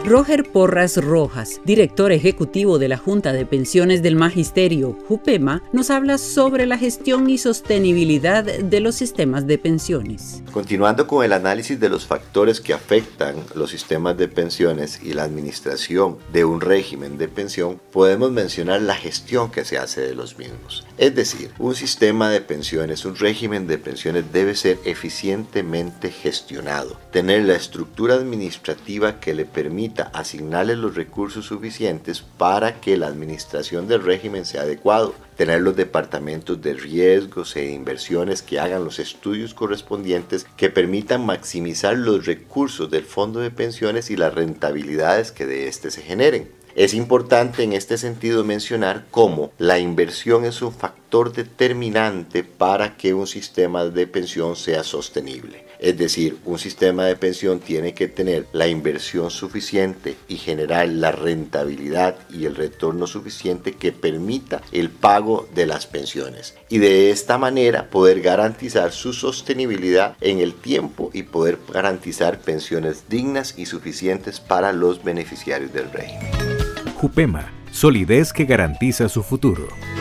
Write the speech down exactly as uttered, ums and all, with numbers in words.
Roger Porras Rojas, director ejecutivo de la Junta de Pensiones del Magisterio, JUPEMA, nos habla sobre la gestión y sostenibilidad de los sistemas de pensiones. Continuando con el análisis de los factores que afectan los sistemas de pensiones y la administración de un régimen de pensión, podemos mencionar la gestión que se hace de los mismos. Es decir, un sistema de pensiones, un régimen de pensiones debe ser eficientemente gestionado, tener la estructura administrativa que le permita asignarle los recursos suficientes para que la administración del régimen sea adecuado, tener los departamentos de riesgos e inversiones que hagan los estudios correspondientes que permitan maximizar los recursos del fondo de pensiones y las rentabilidades que de éste se generen. Es importante en este sentido mencionar cómo la inversión es un factor determinante para que un sistema de pensión sea sostenible. Es decir, un sistema de pensión tiene que tener la inversión suficiente y generar la rentabilidad y el retorno suficiente que permita el pago de las pensiones. Y de esta manera poder garantizar su sostenibilidad en el tiempo y poder garantizar pensiones dignas y suficientes para los beneficiarios del régimen. JUPEMA, solidez que garantiza su futuro.